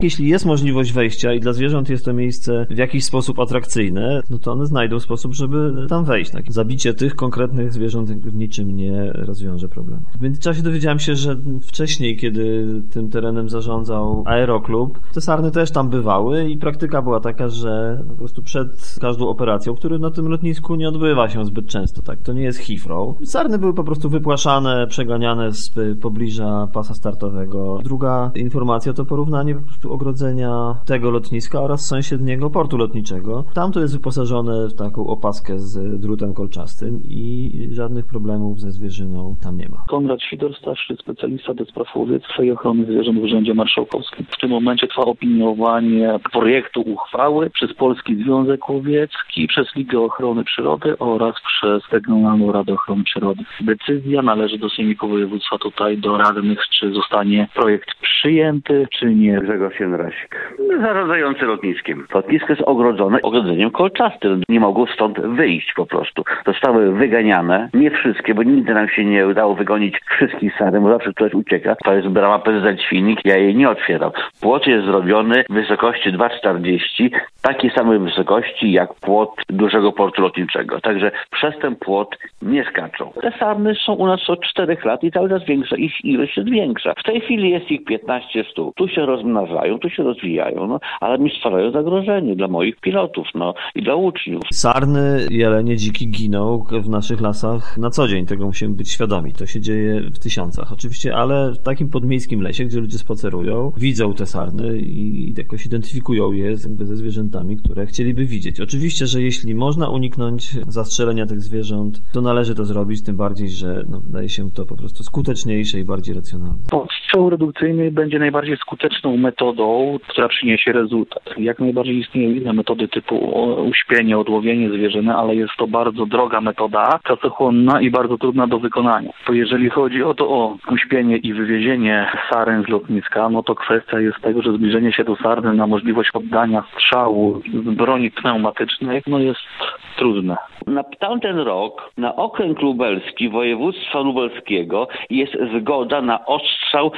Jeśli jest możliwość wejścia i dla zwierząt jest to miejsce w jakiś sposób atrakcyjne, no to one znajdą sposób, żeby tam wejść. Tak? Zabicie tych konkretnych zwierząt w niczym nie rozwiąże problemu. W międzyczasie dowiedziałem się, że wcześniej, kiedy tym terenem zarządzał Aeroklub, te sarny też tam bywały i praktyka była taka, że po prostu przed każdą operacją, która na tym lotnisku nie odbywa się zbyt często, tak? To nie jest Heathrow. Sarny były po prostu wypłaszane, przeganiane z pobliża pasa startowego. Druga informacja to porównanie po prostu ogrodzenia tego lotniska oraz sąsiedniego portu lotniczego. Tam to jest wyposażone w taką opaskę z drutem kolczastym i żadnych problemów ze zwierzyną tam nie ma. Konrad Sidor, starszy specjalista do spraw łowiectwa i ochrony zwierząt w Urzędzie Marszałkowskim. W tym momencie trwa opiniowanie projektu uchwały przez Polski Związek Łowiecki, przez Ligę Ochrony Przyrody oraz przez Regionalną Radę Ochrony Przyrody. Decyzja należy do Sejmiku Województwa, tutaj do radnych, czy zostanie projekt przyjęty, czy nie. Grzegorz Jędrasik, zarządzający lotniskiem. Lotnisko jest ogrodzone ogrodzeniem kolczastym. Nie mogą stąd wyjść po prostu. Zostały wyganiane, nie wszystkie, bo nigdy nam się nie udało wygonić wszystkich sarn, bo zawsze ktoś ucieka. To jest brama Prezydent Świnnik, ja jej nie otwieram. Płot jest zrobiony w wysokości 2,40, takiej samej wysokości jak płot dużego portu lotniczego. Także przez ten płot nie skaczą. Te sarny są u nas od 4 lat i cały czas większa, ich ilość jest większa. W tej chwili jest ich 15 sztuk. Tu się rozmnażają, tu się rozwijają, ale mi stwarzają zagrożenie dla moich pilotów, i dla uczniów. Sarny, jelenie, dziki giną w naszych lasach na co dzień. Tego musimy być świadomi. To się dzieje w tysiącach oczywiście, ale w takim podmiejskim lesie, gdzie ludzie spacerują, widzą te sarny i jakoś identyfikują je ze zwierzętami, które chcieliby widzieć. Oczywiście, że jeśli można uniknąć zastrzelenia tych zwierząt, to należy to zrobić, tym bardziej, że wydaje się to po prostu skuteczniejsze i bardziej racjonalne. Odstrzał redukcyjny będzie najbardziej skuteczną metodą, która przyniesie rezultat. Jak najbardziej istnieją inne metody typu uśpienie, odłowienie zwierzyny, ale jest to bardzo droga metoda, czasochłonna i bardzo trudna do wykonania. Bo jeżeli chodzi o uśpienie i wywiezienie saren z lotniska, to kwestia jest tego, że zbliżenie się do sarny na możliwość oddania strzału z broni pneumatycznej jest trudne. Na tamten rok na okręg lubelski województwa lubelskiego jest zgoda na odstrzał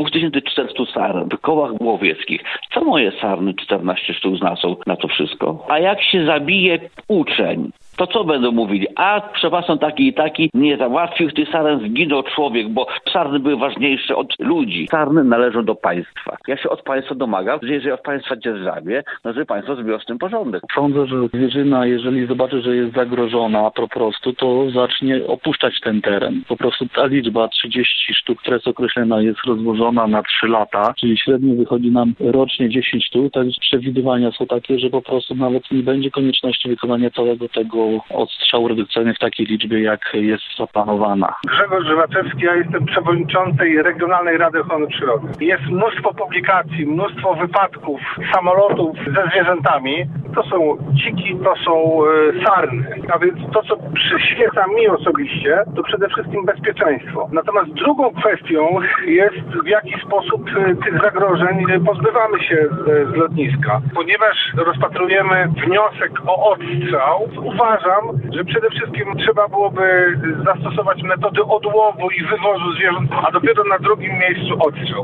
2400 saren w kołach łowieckich. Co moje sarny 14 sztuk znasą na to wszystko? A jak się zabije uczeń, to co będą mówili? A przepraszam, taki i taki nie załatwił tych saren, zginął człowiek, bo sarny były ważniejsze od ludzi. Sarny należą do państwa. Ja się od państwa domagam, że jeżeli od państwa dzierżawię, żeby państwo zrobiło z tym porządek. Sądzę, że zwierzyna, jeżeli zobaczy, że jest zagrożona po prostu, to zacznie opuszczać ten teren. Po prostu ta liczba 30 sztuk, która jest określona, jest rozłożona na 3 lata, czyli średnio wychodzi nam rocznie 10 sztuk, także przewidywania są takie, że po prostu nawet nie będzie konieczności wykonania całego tego odstrzału redukcyjnego w takiej liczbie, jak jest zaplanowana. Grzegorz Żywaczewski, ja jestem przewodniczącym Regionalnej Rady Ochrony Przyrody. Jest mnóstwo publikacji, mnóstwo wypadków samolotów ze zwierzętami. To są dziki, to są sarny. A więc to, co przyświeca mi osobiście, to przede wszystkim bezpieczeństwo. Natomiast drugą kwestią jest, w jaki sposób tych zagrożeń pozbywamy się z lotniska. Ponieważ rozpatrujemy wniosek o odstrzał, uważam, że przede wszystkim trzeba byłoby zastosować metody odłowu i wywozu zwierząt, a dopiero na drugim miejscu odstrzał.